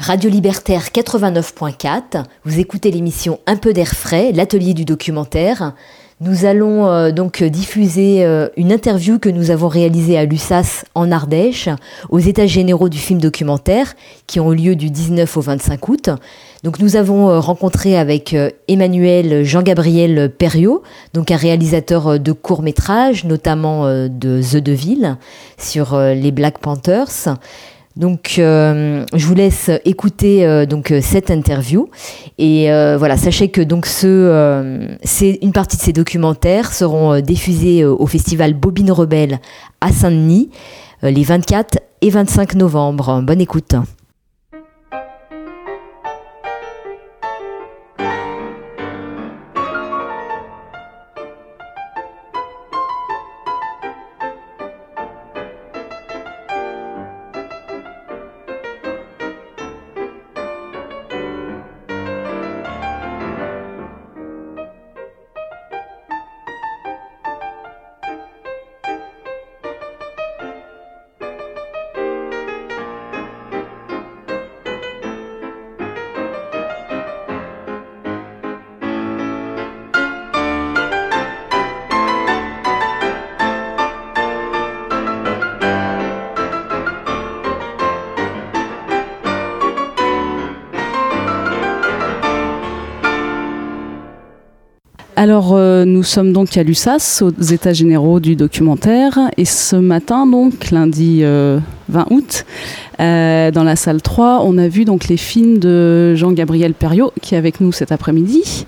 Radio Libertaire 89.4, vous écoutez l'émission Un peu d'air frais, l'atelier du documentaire. Nous allons donc diffuser une interview que nous avons réalisée à Lussas en Ardèche, aux États généraux du film documentaire, qui ont lieu du 19 au 25 août. Donc nous avons rencontré avec Emmanuel Jean-Gabriel Perriot, donc un réalisateur de courts-métrages, notamment de The Devil, sur les Black Panthers. Donc, je vous laisse écouter donc cette interview et voilà, sachez que donc c'est une partie de ces documentaires seront diffusés au festival Bobine Rebelle à Saint-Denis les 24 et 25 novembre. Bonne écoute. Alors, nous sommes donc à Lussas, aux États généraux du documentaire, et ce matin, donc lundi 20 août, dans la salle 3, on a vu donc les films de Jean-Gabriel Perriot, qui est avec nous cet après-midi.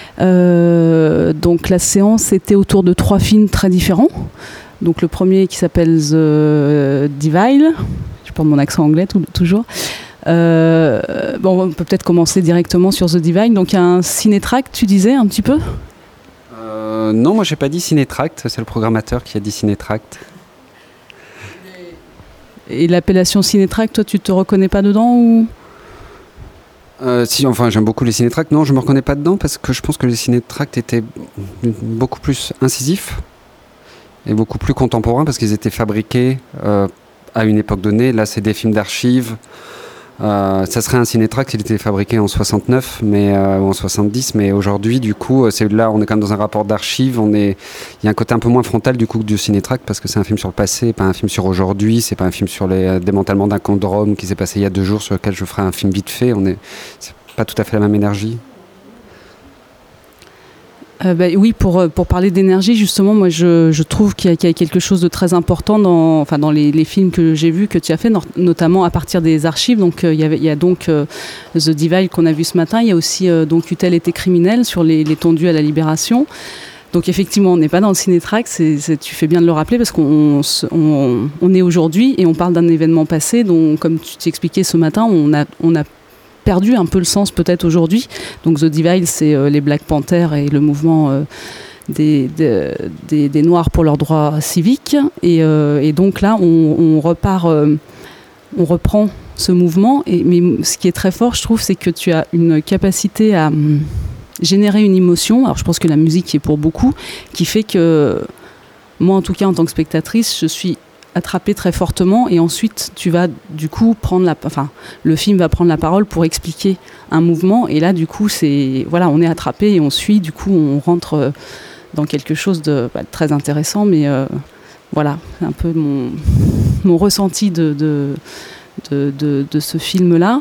Donc la séance était autour de 3 films très différents. Donc le premier qui s'appelle The Devil, je porte mon accent anglais toujours. On peut peut-être commencer directement sur The Devil. Donc un cinétract, tu disais un petit peu ? Non, moi j'ai pas dit cinétract, c'est le programmateur qui a dit cinétract. Et l'appellation cinétract, toi tu te reconnais pas dedans ou ? Si, enfin j'aime beaucoup les cinétracts. Non, je me reconnais pas dedans parce que je pense que les cinétracts étaient beaucoup plus incisifs et beaucoup plus contemporains parce qu'ils étaient fabriqués à une époque donnée. Là c'est des films d'archives. Ça serait un cinétract s'il était fabriqué en 69 ou en 70, mais aujourd'hui du coup là on est quand même dans un rapport d'archives, il y a un côté un peu moins frontal du coup que du cinétract parce que c'est un film sur le passé, pas un film sur aujourd'hui, c'est pas un film sur les démantèlements d'un camp de Rome qui s'est passé il y a 2 jours sur lequel je ferai un film vite fait, c'est pas tout à fait la même énergie. Oui, pour parler d'énergie, justement, moi je trouve qu'il y a quelque chose de très important dans les films que j'ai vus, que tu as fait, notamment à partir des archives. Donc il y a donc The Devil qu'on a vu ce matin, il y a aussi donc Eut-elle été criminel sur les tondus à la Libération. Donc effectivement, on n'est pas dans le cinétract, tu fais bien de le rappeler parce qu'on est aujourd'hui et on parle d'un événement passé dont, comme tu t'expliquais ce matin, on a perdu un peu le sens peut-être aujourd'hui. Donc The Devil, c'est les Black Panthers et le mouvement des Noirs pour leurs droits civiques. Et donc là, on reprend ce mouvement. Mais ce qui est très fort, je trouve, c'est que tu as une capacité à générer une émotion. Alors je pense que la musique est pour beaucoup, qui fait que moi, en tout cas, en tant que spectatrice, je suis attrapé très fortement et ensuite tu vas du coup le film va prendre la parole pour expliquer un mouvement et là du coup on est attrapé et on suit, du coup on rentre dans quelque chose de très intéressant, mais voilà, c'est un peu mon ressenti de ce film là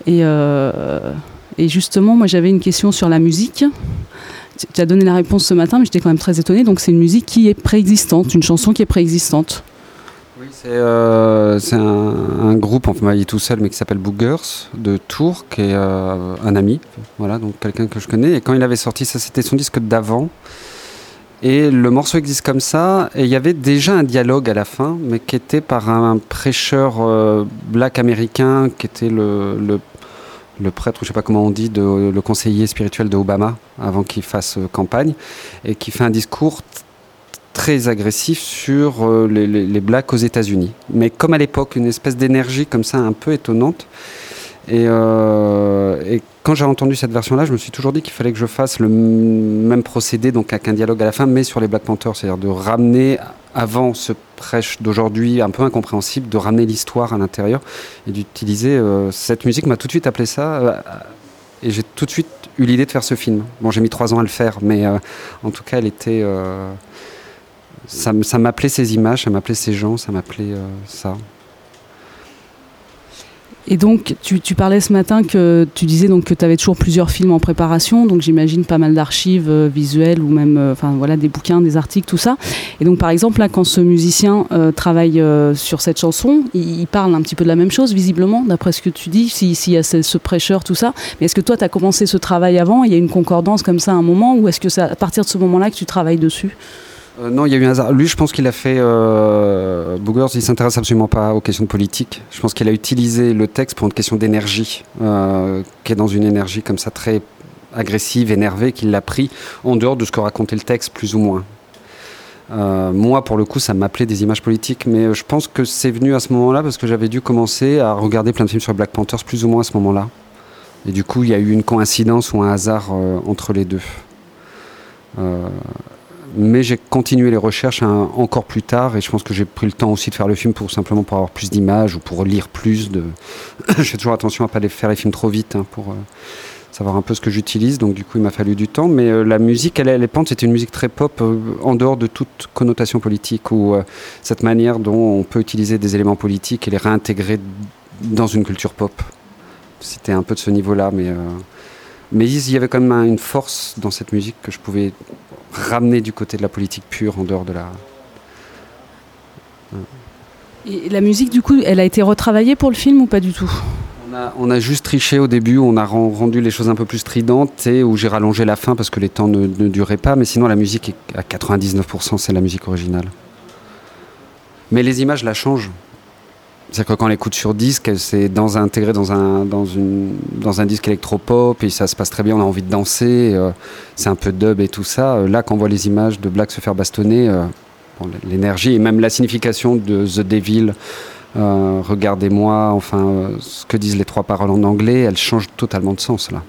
et justement moi j'avais une question sur la musique. Tu as donné la réponse ce matin mais j'étais quand même très étonnée, donc c'est une musique qui est préexistante, une chanson qui est préexistante. Oui, c'est un groupe, enfin il est tout seul, mais qui s'appelle Boogers de Tours, qui est un ami, voilà, donc quelqu'un que je connais. Et quand il avait sorti ça, c'était son disque d'avant. Et le morceau existe comme ça. Et il y avait déjà un dialogue à la fin, mais qui était par un prêcheur black américain, qui était le prêtre, ou je sais pas comment on dit, le conseiller spirituel de Obama, avant qu'il fasse campagne, et qui fait un discours très agressif sur les blacks aux États-Unis. Mais comme à l'époque, une espèce d'énergie comme ça un peu étonnante. Et quand j'ai entendu cette version-là, je me suis toujours dit qu'il fallait que je fasse le même procédé, donc avec un dialogue à la fin, mais sur les Black Panthers, c'est-à-dire de ramener avant ce prêche d'aujourd'hui un peu incompréhensible, de ramener l'histoire à l'intérieur et d'utiliser cette musique m'a tout de suite appelé ça et j'ai tout de suite eu l'idée de faire ce film. Bon, j'ai mis 3 ans à le faire, mais en tout cas, elle était... ça m'appelait ces images, ça m'appelait ces gens, ça m'appelait ça. Et donc, tu parlais ce matin que tu disais donc que tu avais toujours plusieurs films en préparation, donc j'imagine pas mal d'archives visuelles ou même des bouquins, des articles, tout ça. Et donc, par exemple, là, quand ce musicien travaille sur cette chanson, il parle un petit peu de la même chose, visiblement, d'après ce que tu dis, s'il y a ce prêcheur, tout ça. Mais est-ce que toi, tu as commencé ce travail avant? Il y a une concordance comme ça à un moment, ou est-ce que c'est à partir de ce moment-là que tu travailles dessus? Non, il y a eu un hasard. Lui, je pense qu'il a fait... Boogers, il ne s'intéresse absolument pas aux questions de politique. Je pense qu'il a utilisé le texte pour une question d'énergie, qui est dans une énergie comme ça très agressive, énervée, qu'il l'a pris en dehors de ce que racontait le texte, plus ou moins. Moi, pour le coup, ça m'appelait des images politiques, mais je pense que c'est venu à ce moment-là parce que j'avais dû commencer à regarder plein de films sur Black Panthers, plus ou moins à ce moment-là. Et du coup, il y a eu une coïncidence ou un hasard entre les deux. Mais j'ai continué les recherches encore plus tard et je pense que j'ai pris le temps aussi de faire le film pour avoir plus d'images ou pour lire plus de... Je fais toujours attention à ne pas faire les films trop vite pour savoir un peu ce que j'utilise, donc du coup il m'a fallu du temps, mais la musique, les Panthers, c'était une musique très pop en dehors de toute connotation politique ou cette manière dont on peut utiliser des éléments politiques et les réintégrer dans une culture pop. C'était un peu de ce niveau-là, mais il y avait quand même une force dans cette musique que je pouvais ramener du côté de la politique pure en dehors de la... Et la musique, du coup, elle a été retravaillée pour le film ou pas du tout? On a juste triché au début, on a rendu les choses un peu plus stridentes et où j'ai rallongé la fin parce que les temps ne duraient pas, mais sinon la musique est à 99%, c'est la musique originale. Mais les images la changent. C'est-à-dire que quand on l'écoute sur disque, c'est intégré dans un disque électropop et ça se passe très bien, on a envie de danser, c'est un peu dub et tout ça. Là, quand on voit les images de Black se faire bastonner, l'énergie et même la signification de The Devil, regardez-moi, ce que disent les 3 paroles en anglais, elles changent totalement de sens là.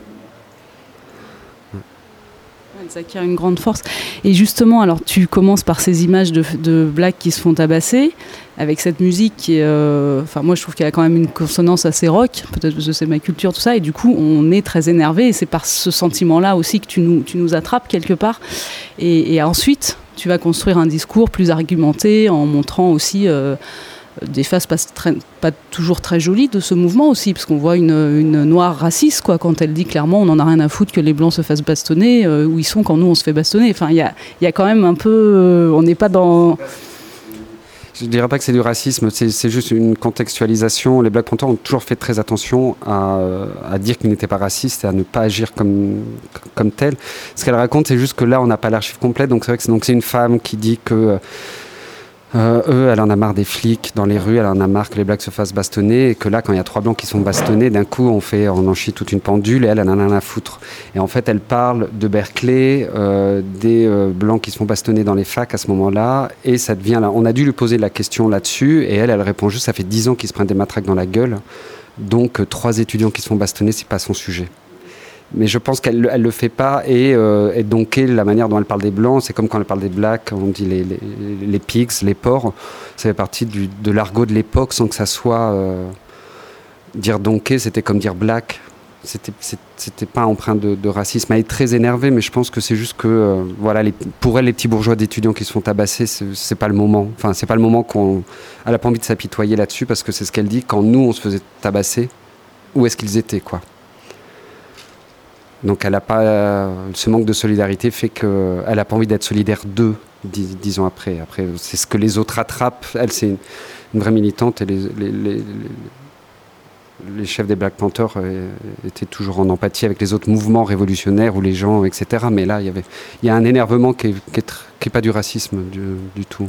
Ça acquiert une grande force. Et justement, alors tu commences par ces images de Black qui se font tabasser, avec cette musique qui est... moi, je trouve qu'elle a quand même une consonance assez rock, peut-être parce que c'est ma culture, tout ça, et du coup, on est très énervé, et c'est par ce sentiment-là aussi que tu nous attrapes quelque part. Et ensuite, tu vas construire un discours plus argumenté, en montrant aussi... des faces pas toujours très jolies de ce mouvement aussi, parce qu'on voit une noire raciste, quoi, quand elle dit clairement on n'en a rien à foutre que les blancs se fassent bastonner, où ils sont quand nous on se fait bastonner. Enfin, il y a quand même un peu... on n'est pas dans... Je ne dirais pas que c'est du racisme, c'est juste une contextualisation. Les Black Panthers ont toujours fait très attention à dire qu'ils n'étaient pas racistes et à ne pas agir comme tel. Ce qu'elle raconte, c'est juste que là on n'a pas l'archive complète, donc c'est vrai que c'est une femme qui dit que... elle en a marre des flics dans les rues, elle en a marre que les Blacks se fassent bastonner et que là, quand il y a 3 blancs qui sont bastonnés, d'un coup, on en chie toute une pendule et elle en a rien à foutre. Et en fait, elle parle de Berkeley, des blancs qui se font bastonner dans les facs à ce moment-là et ça devient là. On a dû lui poser la question là-dessus et elle répond juste, ça fait 10 ans qu'ils se prennent des matraques dans la gueule, donc 3 étudiants qui se font bastonner, c'est pas son sujet. Mais je pense qu'elle le fait pas et donc la manière dont elle parle des blancs, c'est comme quand elle parle des blacks, on dit les pigs, les porcs, ça fait partie de l'argot de l'époque sans que ça soit dire donkey, c'était comme dire black, c'était pas empreint de racisme. Elle est très énervée, mais je pense que c'est juste que pour elle les petits bourgeois d'étudiants qui se font tabasser, c'est pas le moment. Enfin, c'est pas le moment elle a pas envie de s'apitoyer là-dessus parce que c'est ce qu'elle dit, quand nous on se faisait tabasser, où est-ce qu'ils étaient, quoi. Donc elle a pas, ce manque de solidarité fait qu'elle n'a pas envie d'être solidaire d'eux, 10 ans après. Après, c'est ce que les autres rattrapent. Elle, c'est une vraie militante et les chefs des Black Panthers étaient toujours en empathie avec les autres mouvements révolutionnaires ou les gens, etc. Mais là, il y a un énervement qui est pas du racisme du tout.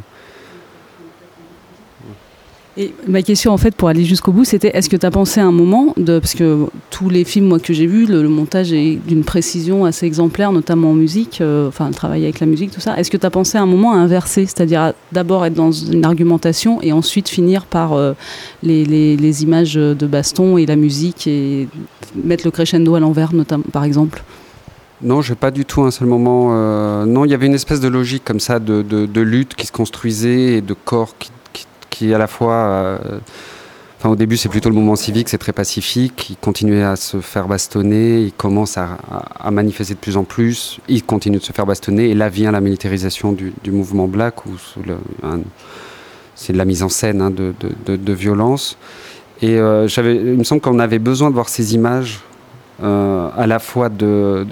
Et ma question, en fait, pour aller jusqu'au bout, c'était est-ce que tu as pensé à un moment, parce que tous les films moi, que j'ai vus, le montage est d'une précision assez exemplaire, notamment en musique, le travail avec la musique, tout ça. Est-ce que tu as pensé à un moment à inverser, c'est-à-dire d'abord être dans une argumentation et ensuite finir par les images de baston et la musique et mettre le crescendo à l'envers, notamment, par exemple? Non, j'ai pas du tout un seul moment. Non, il y avait une espèce de logique comme ça de lutte qui se construisait et de corps qui à la fois. Au début, c'est plutôt le mouvement civique, c'est très pacifique. Il continuait à se faire bastonner, il commence à manifester de plus en plus, il continue de se faire bastonner, et là vient la militarisation du mouvement Black, où c'est de la mise en scène de violence. Et il me semble qu'on avait besoin de voir ces images, à la fois de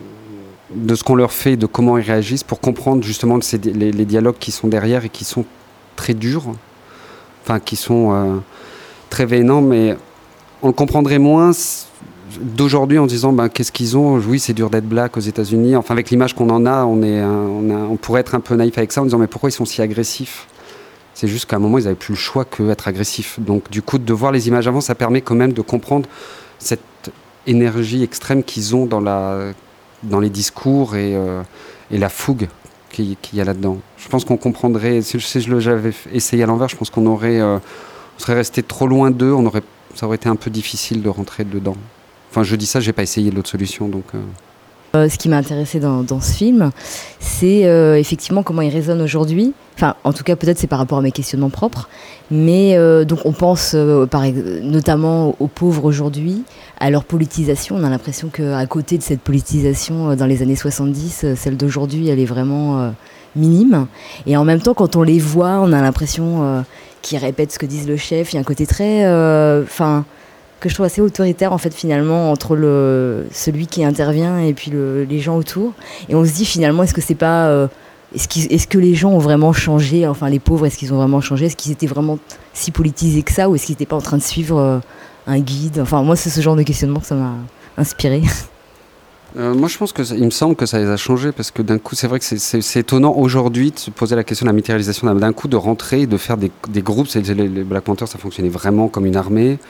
ce qu'on leur fait, de comment ils réagissent, pour comprendre justement les dialogues qui sont derrière et qui sont très durs, qui sont... très véhément, mais on le comprendrait moins d'aujourd'hui en disant qu'est-ce qu'ils ont. Oui, c'est dur d'être black aux États-Unis. Enfin, avec l'image qu'on en a, on pourrait être un peu naïf avec ça en disant mais pourquoi ils sont si agressifs? C'est juste qu'à un moment, ils n'avaient plus le choix qu'être agressifs. Donc, du coup, de voir les images avant, ça permet quand même de comprendre cette énergie extrême qu'ils ont dans les discours et la fougue qu'il y a là-dedans. Je pense qu'on comprendrait, si j'avais essayé à l'envers, je pense qu'on aurait... on serait resté trop loin d'eux, ça aurait été un peu difficile de rentrer dedans. Enfin, je dis ça, j'ai pas essayé l'autre solution, donc... Ce qui m'a intéressé dans ce film, c'est effectivement comment il résonne aujourd'hui. Enfin, en tout cas, peut-être c'est par rapport à mes questionnements propres. Mais donc, on pense notamment aux pauvres aujourd'hui, à leur politisation. On a l'impression qu'à côté de cette politisation dans les années 70, celle d'aujourd'hui, elle est vraiment minime. Et en même temps, quand on les voit, on a l'impression... qui répètent ce que disent le chef. Il y a un côté très... que je trouve assez autoritaire, en fait, finalement, entre celui qui intervient et puis les gens autour. Et on se dit, finalement, est-ce que c'est pas... est-ce que les gens ont vraiment changé? Enfin, les pauvres, est-ce qu'ils ont vraiment changé? Est-ce qu'ils étaient vraiment si politisés que ça? Ou est-ce qu'ils n'étaient pas en train de suivre un guide? Enfin, moi, c'est ce genre de questionnement que ça m'a inspiré. Moi, je pense il me semble que ça les a changés, parce que d'un coup, c'est vrai que c'est étonnant aujourd'hui de se poser la question de la militarisation, d'un coup de rentrer, de faire des groupes. Les Black Panthers, ça fonctionnait vraiment comme une armée,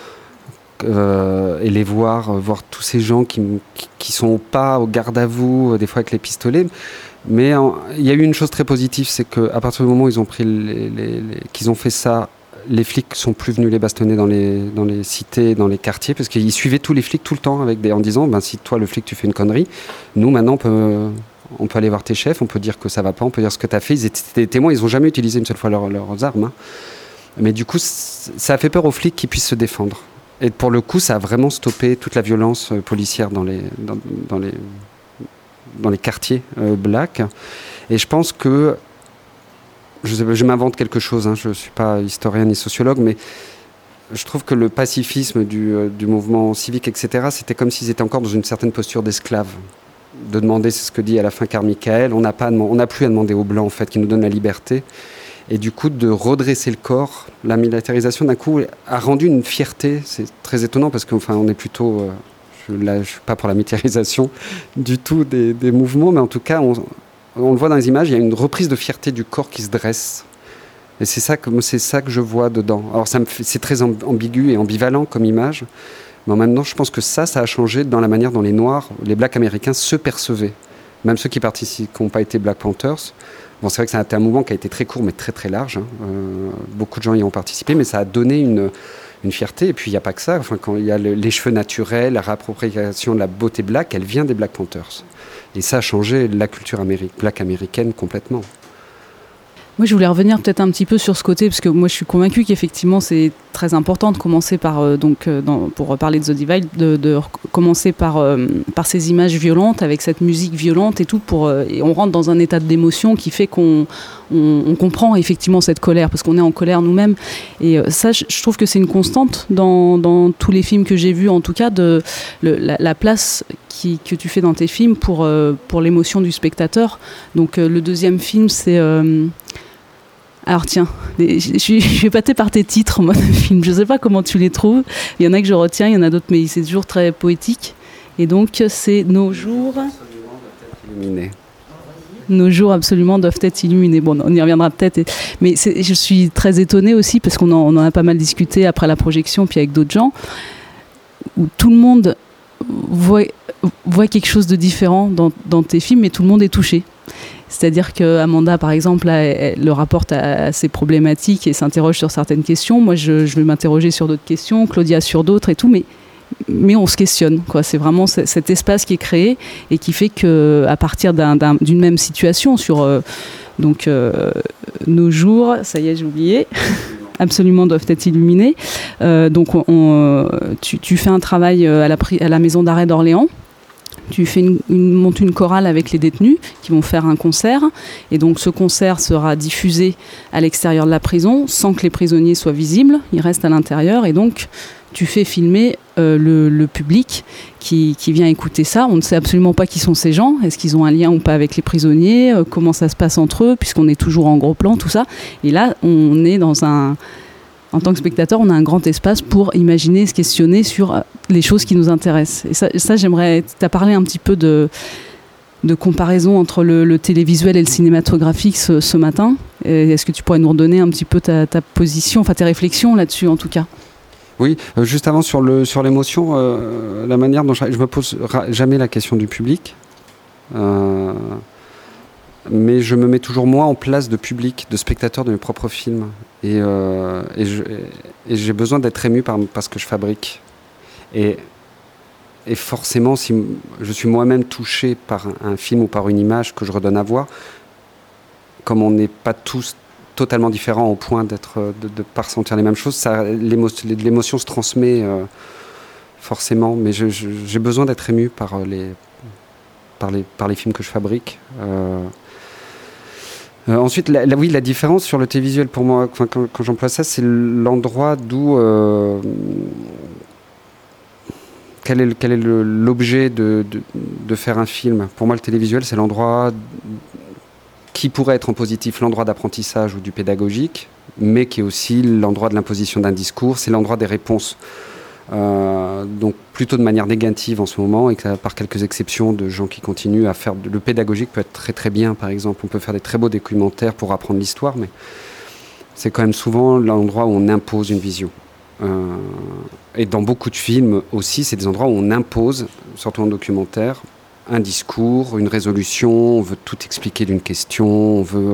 et les voir tous ces gens qui sont pas au garde à vous, des fois avec les pistolets. Mais il y a eu une chose très positive, c'est qu'à partir du moment où ils ont pris qu'ils ont fait ça, les flics sont plus venus les bastonner dans les cités, dans les quartiers, parce qu'ils suivaient tous les flics tout le temps en disant si toi le flic tu fais une connerie, nous maintenant on peut aller voir tes chefs, on peut dire que ça va pas, on peut dire ce que tu as fait. Ils étaient des témoins, ils ont jamais utilisé une seule fois leurs armes, hein. Mais du coup ça a fait peur aux flics qu'ils puissent se défendre, et pour le coup ça a vraiment stoppé toute la violence policière dans les quartiers black. Et je pense que je m'invente quelque chose, hein, je ne suis pas historien ni sociologue, mais je trouve que le pacifisme du mouvement civique, etc., c'était comme s'ils étaient encore dans une certaine posture d'esclave. De demander, c'est ce que dit à la fin Karl Michael, on n'a plus à demander aux Blancs, en fait, qui nous donnent la liberté. Et du coup, de redresser le corps, la militarisation, d'un coup, a rendu une fierté. C'est très étonnant, parce qu'on est plutôt... je ne suis pas pour la militarisation du tout des mouvements, mais en tout cas... On le voit dans les images, il y a une reprise de fierté du corps qui se dresse. Et c'est ça que je vois dedans. Alors c'est très ambigu et ambivalent comme image, mais en même temps, je pense que ça a changé dans la manière dont les Noirs, les Blacks américains se percevaient. Même ceux qui n'ont pas été Black Panthers. Bon, c'est vrai que ça a été un mouvement qui a été très court, mais très très large, hein. Beaucoup de gens y ont participé, mais ça a donné une fierté. Et puis il n'y a pas que ça. Quand il y a les cheveux naturels, la réappropriation de la beauté black, elle vient des Black Panthers. Et ça a changé la culture black américaine complètement. Moi, je voulais revenir peut-être un petit peu sur ce côté, parce que moi, je suis convaincue qu'effectivement, c'est très important de commencer par, pour parler de The Divide, de commencer par ces images violentes, avec cette musique violente et tout, et on rentre dans un état d'émotion qui fait qu'on comprend effectivement cette colère, parce qu'on est en colère nous-mêmes. Et ça, je trouve que c'est une constante dans tous les films que j'ai vus, en tout cas, la place que tu fais dans tes films pour l'émotion du spectateur. Donc le deuxième film, c'est... Alors tiens, je suis épatée par tes titres, moi, de films. Je ne sais pas comment tu les trouves. Il y en a que je retiens, il y en a d'autres, mais c'est toujours très poétique. Et donc, c'est Nos jours... Nos jours absolument doivent être illuminés. Bon, on y reviendra peut-être. Mais je suis très étonnée aussi, parce qu'on en a pas mal discuté après la projection, puis avec d'autres gens, où tout le monde voit quelque chose de différent dans tes films, mais tout le monde est touché. C'est-à-dire qu'Amanda, par exemple, là, elle le rapporte à ses problématiques et s'interroge sur certaines questions. Moi, je vais m'interroger sur d'autres questions, Claudia sur d'autres et tout, mais mais on se questionne, quoi. C'est vraiment cet espace qui est créé et qui fait qu'à partir d'une même situation sur nos jours, ça y est, j'ai oublié, absolument doivent être illuminés. Donc tu fais un travail à la maison d'arrêt d'Orléans. Tu montes une chorale avec les détenus qui vont faire un concert. Et donc ce concert sera diffusé à l'extérieur de la prison sans que les prisonniers soient visibles. Ils restent à l'intérieur. Et donc tu fais filmer le public qui vient écouter ça. On ne sait absolument pas qui sont ces gens. Est-ce qu'ils ont un lien ou pas avec les prisonniers ? Comment ça se passe entre eux, puisqu'on est toujours en gros plan, tout ça. Et là, on est en tant que spectateur, on a un grand espace pour imaginer, se questionner sur les choses qui nous intéressent. Et ça j'aimerais... Tu as parlé un petit peu de comparaison entre le télévisuel et le cinématographique ce matin. Est-ce que tu pourrais nous redonner un petit peu ta position, enfin tes réflexions là-dessus en tout cas ? Oui, juste avant sur l'émotion, la manière dont je me pose jamais la question du public. Mais je me mets toujours moi en place de public, de spectateur de mes propres films. Et j'ai besoin d'être ému par ce que je fabrique. Et forcément, si je suis moi-même touché par un film ou par une image que je redonne à voir, comme on n'est pas tous totalement différents au point de pas ressentir les mêmes choses, l'émotion se transmet forcément. Mais j'ai besoin d'être ému par les films que je fabrique. Ensuite, la différence sur le télévisuel pour moi, quand j'emploie ça, c'est l'endroit d'où... quel est l'objet de faire un film ? Pour moi, le télévisuel, c'est l'endroit qui pourrait être en positif, l'endroit d'apprentissage ou du pédagogique, mais qui est aussi l'endroit de l'imposition d'un discours, c'est l'endroit des réponses. Donc plutôt de manière négative en ce moment, et par quelques exceptions de gens qui continuent à faire le pédagogique peut être très très bien. Par exemple, on peut faire des très beaux documentaires pour apprendre l'histoire, mais c'est quand même souvent l'endroit où on impose une vision. Et dans beaucoup de films aussi, c'est des endroits où on impose, surtout en documentaire, un discours, une résolution. On veut tout expliquer d'une question, on veut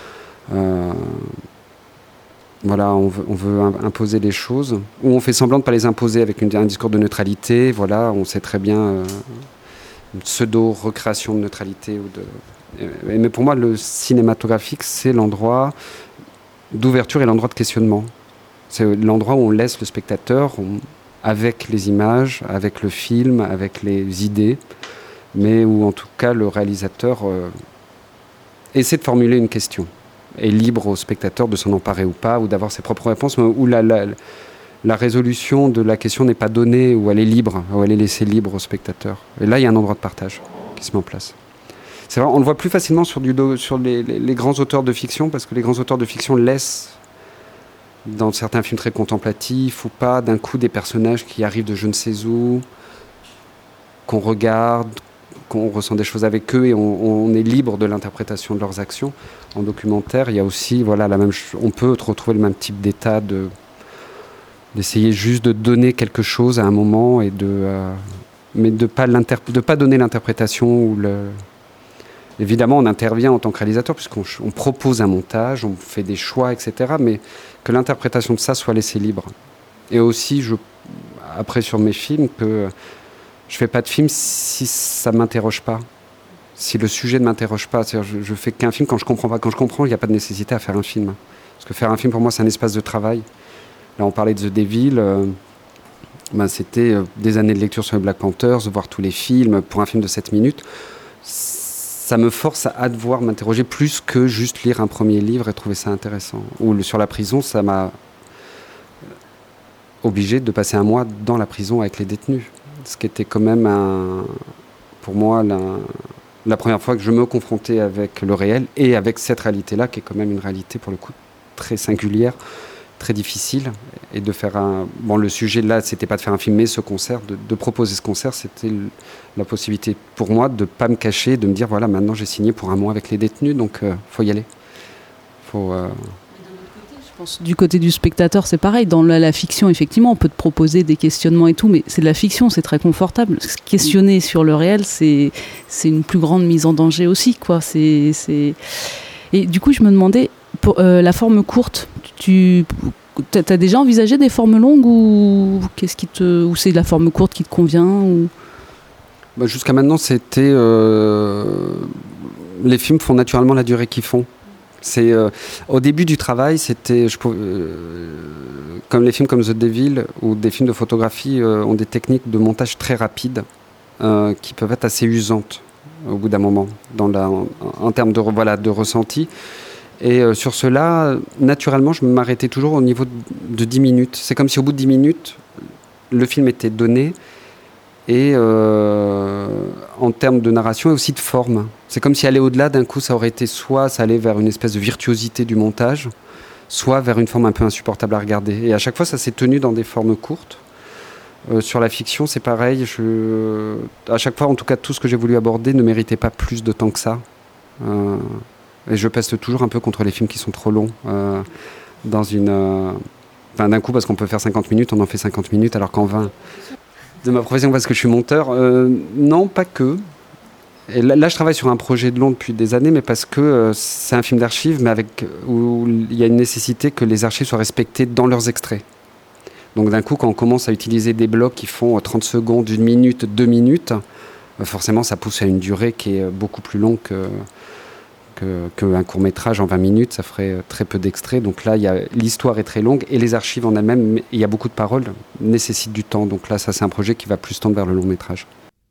imposer les choses, ou on fait semblant de ne pas les imposer avec un discours de neutralité. Voilà, on sait très bien une pseudo-recréation de neutralité. Mais pour moi, le cinématographique, c'est l'endroit d'ouverture et l'endroit de questionnement. C'est l'endroit où on laisse le spectateur avec les images, avec le film, avec les idées, mais où en tout cas le réalisateur essaie de formuler une question. Est libre au spectateur de s'en emparer ou pas, ou d'avoir ses propres réponses, mais où la résolution de la question n'est pas donnée, où elle est libre, où elle est laissée libre au spectateur. Et là, il y a un endroit de partage qui se met en place. C'est vrai, on le voit plus facilement sur les grands auteurs de fiction, parce que les grands auteurs de fiction laissent, dans certains films très contemplatifs ou pas, d'un coup des personnages qui arrivent de je ne sais où, qu'on regarde, qu'on ressent des choses avec eux, et on est libre de l'interprétation de leurs actions. En documentaire, il y a aussi on peut retrouver le même type d'état d'essayer juste de donner quelque chose à un moment, et mais de pas donner l'interprétation Évidemment, on intervient en tant que réalisateur puisqu'on propose un montage, on fait des choix, etc. Mais que l'interprétation de ça soit laissée libre. Et aussi, après sur mes films, que je fais pas de film si ça m'interroge pas, si le sujet ne m'interroge pas. C'est-à-dire, je fais qu'un film quand je comprends pas. Quand je comprends, il n'y a pas de nécessité à faire un film. Parce que faire un film, pour moi, c'est un espace de travail. Là, on parlait de The Devil. C'était des années de lecture sur les Black Panthers, voir tous les films pour un film de 7 minutes. Ça me force à devoir m'interroger plus que juste lire un premier livre et trouver ça intéressant. Ou sur la prison, ça m'a obligé de passer un mois dans la prison avec les détenus. Ce qui était quand même, pour moi, la première fois que je me confrontais avec le réel et avec cette réalité-là, qui est quand même une réalité, pour le coup, très singulière, très difficile. Et de faire le sujet là, c'était pas de faire un film, mais ce concert, de proposer ce concert, c'était la possibilité pour moi de pas me cacher, de me dire voilà, maintenant j'ai signé pour un mois avec les détenus, donc faut y aller. Je pense du côté du spectateur, c'est pareil. Dans la fiction, effectivement, on peut te proposer des questionnements et tout, mais c'est de la fiction, c'est très confortable. Questionner sur le réel, c'est une plus grande mise en danger aussi, quoi. Et du coup, je me demandais, pour la forme courte, T'as déjà envisagé des formes longues ou ou c'est la forme courte qui te convient ou... Jusqu'à maintenant, c'était les films font naturellement la durée qu'ils font. C'est au début du travail, c'était comme les films comme The Devil ou des films de photographie ont des techniques de montage très rapides qui peuvent être assez usantes au bout d'un moment en termes de ressenti. Et sur cela, naturellement, je m'arrêtais toujours au niveau de 10 minutes. C'est comme si au bout de 10 minutes, le film était donné. Et en termes de narration et aussi de forme. C'est comme si aller au-delà, d'un coup, ça aurait été soit ça allait vers une espèce de virtuosité du montage, soit vers une forme un peu insupportable à regarder. Et à chaque fois, ça s'est tenu dans des formes courtes. Sur la fiction, c'est pareil. À chaque fois, en tout cas, tout ce que j'ai voulu aborder ne méritait pas plus de temps que ça. Et je peste toujours un peu contre les films qui sont trop longs. D'un coup, parce qu'on peut faire 50 minutes, on en fait 50 minutes, alors qu'en 20... De ma profession, parce que je suis monteur, non, pas que. Et là, je travaille sur un projet de long depuis des années, mais parce que c'est un film d'archives, mais où il y a une nécessité que les archives soient respectées dans leurs extraits. Donc d'un coup, quand on commence à utiliser des blocs qui font 30 secondes, 1 minute, 2 minutes, forcément, ça pousse à une durée qui est beaucoup plus longue qu'un court-métrage en 20 minutes, ça ferait très peu d'extraits. Donc là, l'histoire est très longue et les archives en elles-mêmes, il y a beaucoup de paroles, nécessitent du temps. Donc là, ça, c'est un projet qui va plus tendre vers le long-métrage.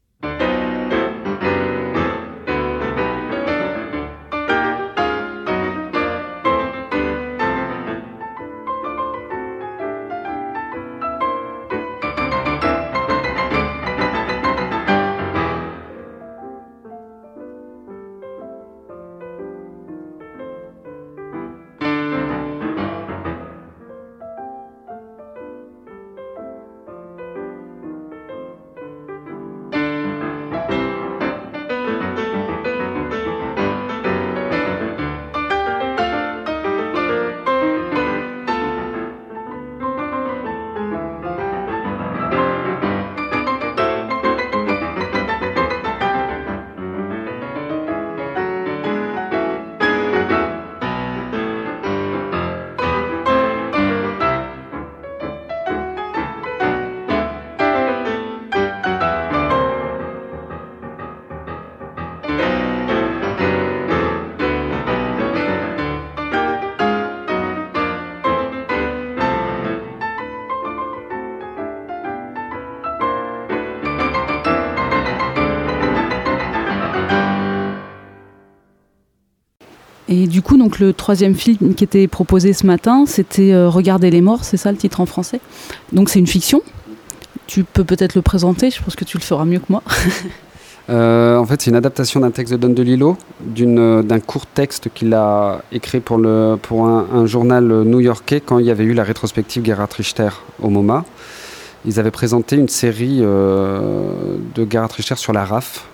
Et du coup, donc, le troisième film qui était proposé ce matin, c'était Regarder les morts, c'est ça le titre en français. Donc c'est une fiction. Tu peux peut-être le présenter, je pense que tu le feras mieux que moi. En fait, c'est une adaptation d'un texte de Don DeLillo, d'un court texte qu'il a écrit pour un journal new-yorkais quand il y avait eu la rétrospective Gerhard Richter au MoMA. Ils avaient présenté une série de Gerhard Richter sur la RAF,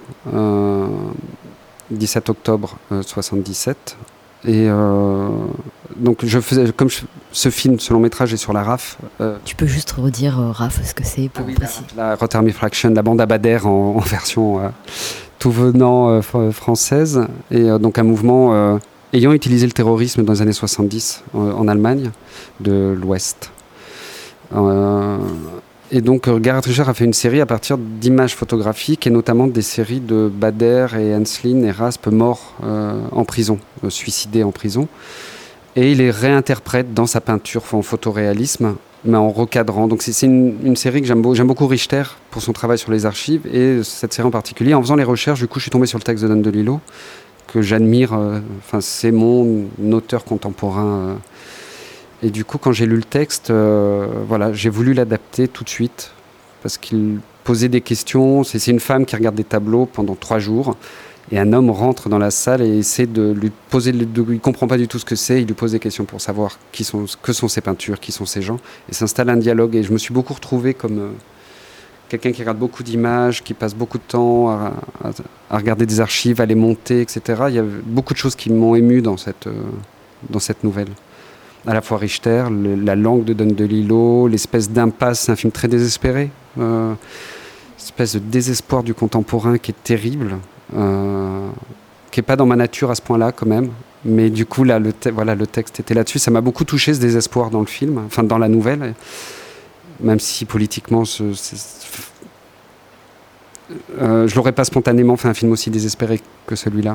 17 octobre 77. Et donc je faisais ce film, ce long métrage est sur la RAF. Tu peux juste redire RAF ce que c'est pour préciser. La Rotherham Fraction, la bande Abadère en version tout venant française, et donc un mouvement ayant utilisé le terrorisme dans les années 70 en Allemagne de l'Ouest. Et donc Gerhard Richter a fait une série à partir d'images photographiques et notamment des séries de Bader et Henslin et Raspe morts en prison, suicidés en prison. Et il les réinterprète dans sa peinture en photoréalisme, mais en recadrant. Donc c'est une série que j'aime beaucoup Richter pour son travail sur les archives, et cette série en particulier. En faisant les recherches, du coup, je suis tombé sur le texte de Don DeLillo, que j'admire. C'est mon auteur contemporain. Et du coup, quand j'ai lu le texte, j'ai voulu l'adapter tout de suite, parce qu'il posait des questions. C'est une femme qui regarde des tableaux pendant 3 jours, et un homme rentre dans la salle et essaie de lui poser... il ne comprend pas du tout ce que c'est, il lui pose des questions pour savoir que sont ces peintures, qui sont ces gens, et s'installe un dialogue. Et je me suis beaucoup retrouvé comme quelqu'un qui regarde beaucoup d'images, qui passe beaucoup de temps à regarder des archives, à les monter, etc. Il y a beaucoup de choses qui m'ont ému dans cette nouvelle. À la fois Richter, la langue de Don DeLillo, l'espèce d'impasse, c'est un film très désespéré, espèce de désespoir du contemporain qui est terrible. qui n'est pas dans ma nature à ce point-là quand même. Mais du coup, là, le texte était là-dessus. Ça m'a beaucoup touché, ce désespoir dans le film, enfin dans la nouvelle. Même si politiquement, je n'aurais pas spontanément fait un film aussi désespéré que celui-là.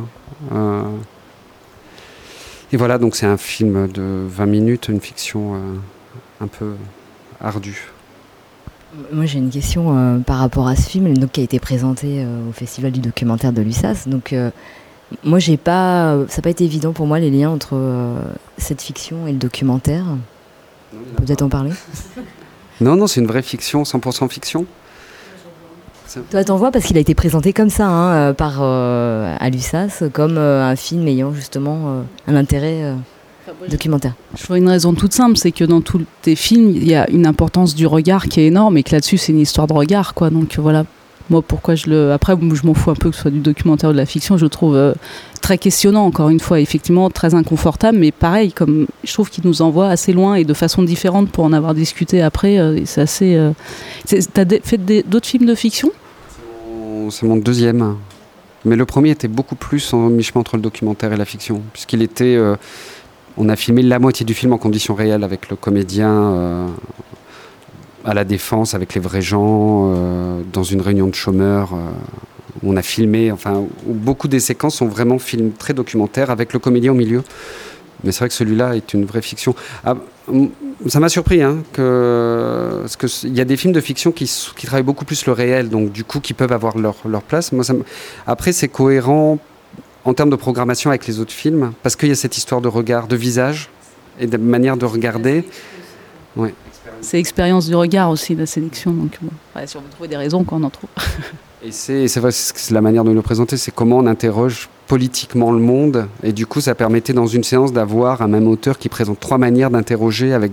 Et voilà, donc c'est un film de 20 minutes, une fiction un peu ardue. Moi j'ai une question par rapport à ce film donc, qui a été présenté au Festival du documentaire de l'USAS. Donc moi ça n'a pas été évident pour moi les liens entre cette fiction et le documentaire. On peut peut-être en parler. Non, c'est une vraie fiction, 100% fiction. Toi t'en vois parce qu'il a été présenté comme ça à l'USAS comme un film ayant justement un intérêt documentaire. Je vois une raison toute simple, c'est que dans tous tes films il y a une importance du regard qui est énorme et que là-dessus c'est une histoire de regard quoi. Donc voilà, moi pourquoi après je m'en fous un peu que ce soit du documentaire ou de la fiction, je le trouve très questionnant encore une fois, effectivement très inconfortable, mais pareil, comme je trouve qu'il nous envoie assez loin et de façon différente pour en avoir discuté après. C'est assez. T'as fait d'autres films de fiction ? C'est mon deuxième, mais le premier était beaucoup plus en mi-chemin entre le documentaire et la fiction, puisqu'il était. On a filmé la moitié du film en conditions réelles avec le comédien à la Défense, avec les vrais gens, dans une réunion de chômeurs. Où on a filmé, où beaucoup des séquences sont vraiment films très documentaires avec le comédien au milieu. Mais c'est vrai que celui-là est une vraie fiction. Ça m'a surpris, parce qu'il y a des films de fiction qui travaillent beaucoup plus le réel, donc du coup qui peuvent avoir leur place. Après, c'est cohérent en termes de programmation avec les autres films, parce qu'il y a cette histoire de regard, de visage et de manière de regarder. Ouais. C'est l'expérience du regard aussi, la sélection. Donc, si on veut trouver des raisons, on en trouve. Et c'est vrai, c'est la manière de le présenter, c'est comment on interroge politiquement le monde. Et du coup, ça permettait dans une séance d'avoir un même auteur qui présente 3 manières d'interroger avec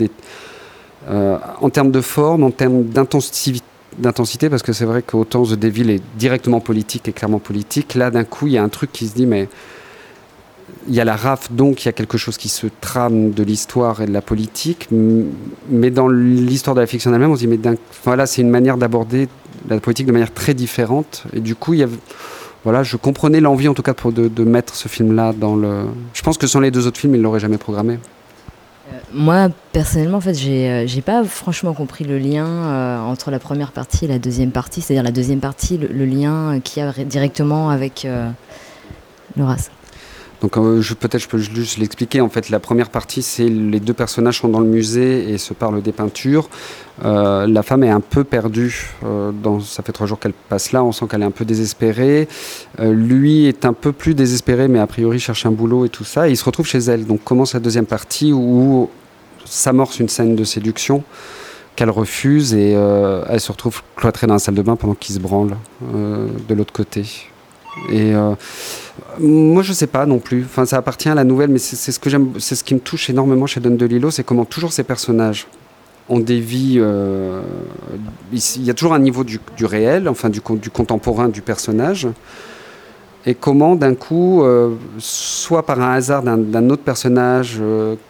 en termes de forme, en termes d'intensité, parce que c'est vrai qu'autant The Devil est directement politique et clairement politique, là d'un coup il y a un truc qui se dit mais il y a la rafle, donc il y a quelque chose qui se trame de l'histoire et de la politique, mais dans l'histoire de la fiction elle-même on se dit mais voilà, c'est une manière d'aborder la politique de manière très différente, et du coup je comprenais l'envie en tout cas de mettre ce film-là dans le... Je pense que sans les 2 autres films, il ne l'auraient jamais programmé. Moi, personnellement, en fait, j'ai pas franchement compris le lien entre la première partie et la deuxième partie. C'est-à-dire la deuxième partie, le lien qu'il y a directement avec Loras. Donc peut-être je peux juste l'expliquer. En fait, la première partie, c'est les 2 personnages sont dans le musée et se parlent des peintures. La femme est un peu perdue. Ça fait 3 jours qu'elle passe là. On sent qu'elle est un peu désespérée. Lui est un peu plus désespéré, mais a priori cherche un boulot et tout ça. Et il se retrouve chez elle. Donc commence la deuxième partie où s'amorce une scène de séduction qu'elle refuse et elle se retrouve cloîtrée dans la salle de bain pendant qu'il se branle de l'autre côté. Et moi je sais pas non plus, ça appartient à la nouvelle, mais c'est ce que j'aime, c'est ce qui me touche énormément chez Don DeLillo, c'est comment toujours ces personnages ont des vies, il y a toujours un niveau du réel, du contemporain du personnage, et comment d'un coup, soit par un hasard d'un autre personnage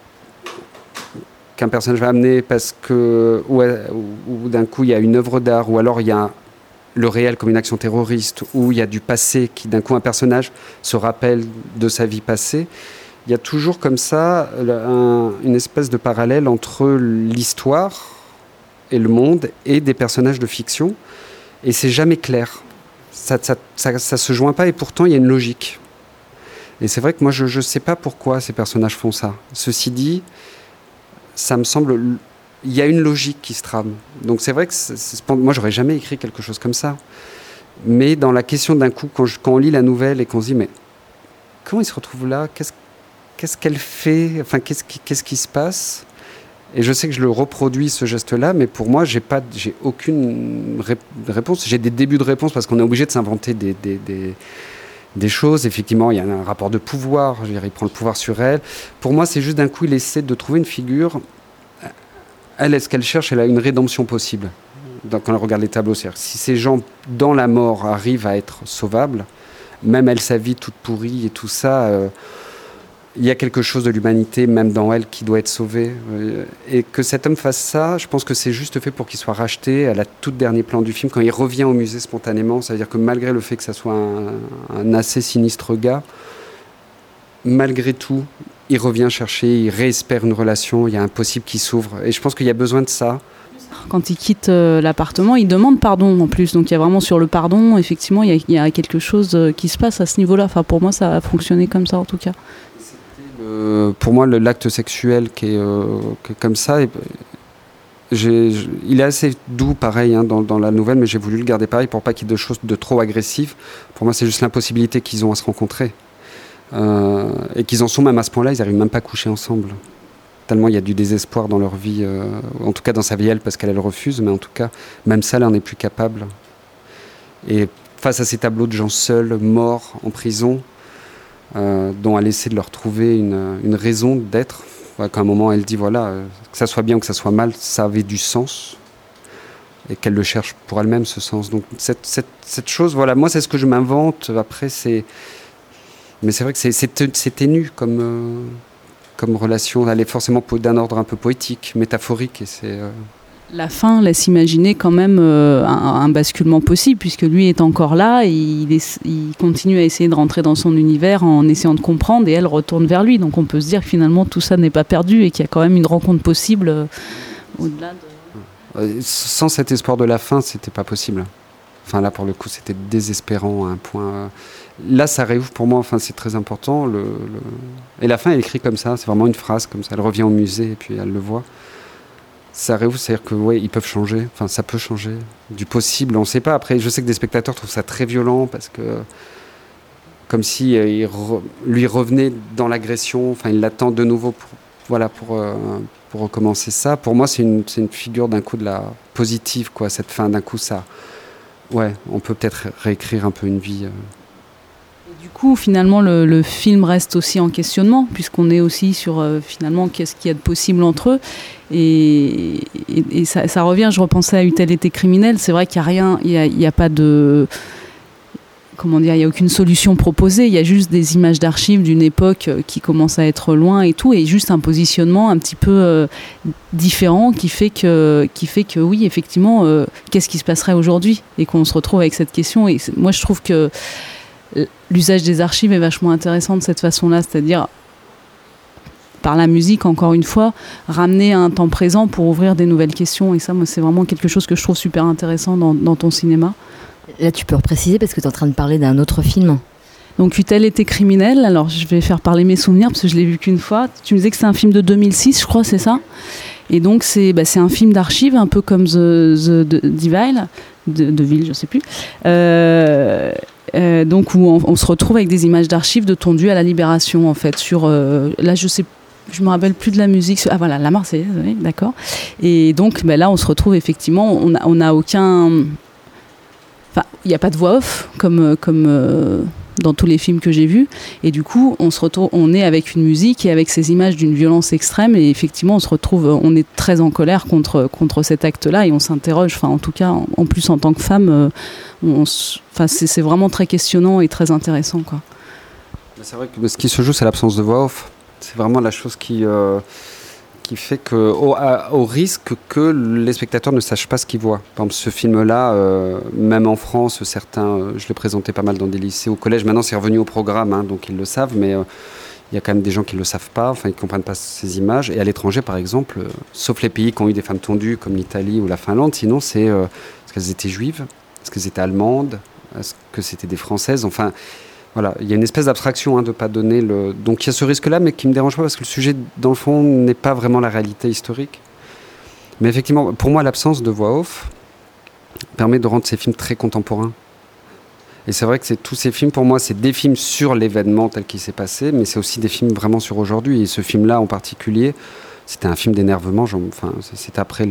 qu'un personnage va amener parce que ou d'un coup il y a une œuvre d'art, ou alors il y a le réel comme une action terroriste, où il y a du passé qui d'un coup un personnage se rappelle de sa vie passée. Il y a toujours comme ça une espèce de parallèle entre l'histoire et le monde et des personnages de fiction, et c'est jamais clair. Ça se joint pas, et pourtant il y a une logique. Et c'est vrai que moi je sais pas pourquoi ces personnages font ça. Ceci dit, ça me semble... Il y a une logique qui se trame. Donc c'est vrai que moi j'aurais jamais écrit quelque chose comme ça. Mais dans la question d'un coup, quand on lit la nouvelle et qu'on se dit mais comment il se retrouve là, qu'est-ce qu'elle fait, qu'est-ce qui se passe? Et je sais que je le reproduis ce geste-là, mais pour moi j'ai aucune réponse. J'ai des débuts de réponse parce qu'on est obligé de s'inventer des choses. Effectivement, il y a un rapport de pouvoir. Je veux dire, il prend le pouvoir sur elle. Pour moi, c'est juste d'un coup il essaie de trouver une figure. Elle, est-ce qu'elle cherche? Elle a une rédemption possible quand elle regarde les tableaux. C'est-à-dire, si ces gens, dans la mort, arrivent à être sauvables, même elle, sa vie toute pourrie et tout ça, il y a quelque chose de l'humanité, même dans elle, qui doit être sauvé. Et que cet homme fasse ça, je pense que c'est juste fait pour qu'il soit racheté à la toute dernier plan du film, quand il revient au musée spontanément. C'est-à-dire que malgré le fait que ça soit un assez sinistre gars, malgré tout, il revient chercher, il réespère une relation, il y a un possible qui s'ouvre. Et je pense qu'il y a besoin de ça. Quand il quitte l'appartement, il demande pardon en plus. Donc il y a vraiment sur le pardon, effectivement, il y a quelque chose qui se passe à ce niveau-là. Enfin, pour moi, ça a fonctionné comme ça en tout cas. Pour moi, l'acte sexuel qui est comme ça, il est assez doux, pareil, hein, dans la nouvelle, mais j'ai voulu le garder pareil pour pas qu'il y ait de choses de trop agressives. Pour moi, c'est juste l'impossibilité qu'ils ont à se rencontrer. Et qu'ils en sont même à ce point-là, ils n'arrivent même pas à coucher ensemble. Tellement il y a du désespoir dans leur vie, en tout cas dans sa vie, elle, parce qu'elle refuse, mais en tout cas, même ça, elle n'en est plus capable. Et face à ces tableaux de gens seuls, morts, en prison, dont elle essaie de leur trouver une raison d'être, qu'à un moment, elle dit, voilà, que ça soit bien ou que ça soit mal, ça avait du sens, et qu'elle le cherche pour elle-même, ce sens. Donc cette chose, voilà, moi, c'est ce que je m'invente. Après, mais c'est vrai que c'est ténu comme relation, elle est forcément d'un ordre un peu poétique, métaphorique. Et la fin laisse imaginer quand même un basculement possible, puisque lui est encore là, et il continue à essayer de rentrer dans son univers en essayant de comprendre, et elle retourne vers lui. Donc on peut se dire que finalement tout ça n'est pas perdu, et qu'il y a quand même une rencontre possible au-delà de... Sans cet espoir de la fin, c'était pas possible. Enfin là, pour le coup, c'était désespérant à un point. Là, ça réouvre pour moi. Enfin, c'est très important. Et la fin, elle écrit comme ça. C'est vraiment une phrase comme ça. Elle revient au musée et puis elle le voit. Ça réouvre, c'est-à-dire que ils peuvent changer. Enfin, ça peut changer. Du possible, on ne sait pas. Après, je sais que des spectateurs trouvent ça très violent parce que, comme si lui revenait dans l'agression. Enfin, il l'attend de nouveau pour recommencer ça. Pour moi, c'est une figure d'un coup de la positive, quoi. Cette fin, d'un coup, ça. Ouais, on peut peut-être réécrire un peu une vie. Et du coup, finalement, le film reste aussi en questionnement, puisqu'on est aussi sur, finalement, qu'est-ce qu'il y a de possible entre eux. Et ça revient, je repensais à Eut-elle été criminelle. C'est vrai qu'il n'y a rien, il n'y a pas de... Comment dire, il n'y a aucune solution proposée, il y a juste des images d'archives d'une époque qui commence à être loin et tout, et juste un positionnement un petit peu différent qui fait que oui, effectivement, qu'est-ce qui se passerait aujourd'hui, et qu'on se retrouve avec cette question. Et moi, je trouve que l'usage des archives est vachement intéressant de cette façon-là, c'est-à-dire par la musique, encore une fois, ramener à un temps présent pour ouvrir des nouvelles questions. Et ça, moi, c'est vraiment quelque chose que je trouve super intéressant dans ton cinéma. Là, tu peux repréciser parce que tu es en train de parler d'un autre film. Donc, Eut-elle été criminelle. Alors, je vais faire parler mes souvenirs parce que je l'ai vu qu'une fois. Tu me disais que c'est un film de 2006, je crois, c'est ça ? Et donc, c'est un film d'archives, un peu comme The Deville, je sais plus. Donc, où on se retrouve avec des images d'archives de Tondu à la Libération, en fait. Là, je me rappelle plus de la musique. Ah voilà, la Marseillaise, oui, d'accord. Et donc, là, on se retrouve effectivement, on n'a aucun... Enfin, il n'y a pas de voix off comme dans tous les films que j'ai vus, et du coup on est avec une musique et avec ces images d'une violence extrême, et effectivement on est très en colère contre cet acte-là, et on s'interroge, enfin en tout cas en plus en tant que femme, c'est vraiment très questionnant et très intéressant, quoi. C'est vrai que ce qui se joue, c'est l'absence de voix off. C'est vraiment la chose qui fait que, au risque que les spectateurs ne sachent pas ce qu'ils voient. Par exemple, ce film-là, même en France, certains, je l'ai présenté pas mal dans des lycées, au collège. Maintenant, c'est revenu au programme, hein, donc ils le savent, mais il y a quand même des gens qui ne le savent pas, enfin, ils ne comprennent pas ces images. Et à l'étranger, par exemple, sauf les pays qui ont eu des femmes tondues, comme l'Italie ou la Finlande, sinon, c'est est-ce qu'elles étaient juives, est-ce qu'elles étaient allemandes, est-ce que c'était des Françaises, enfin... Voilà, il y a une espèce d'abstraction de ne pas donner le... Donc il y a ce risque-là, mais qui ne me dérange pas parce que le sujet, dans le fond, n'est pas vraiment la réalité historique. Mais effectivement, pour moi, l'absence de voix off permet de rendre ces films très contemporains. Et c'est vrai que tous ces films, pour moi, c'est des films sur l'événement tel qu'il s'est passé, mais c'est aussi des films vraiment sur aujourd'hui. Et ce film-là, en particulier, c'était un film d'énervement. C'était après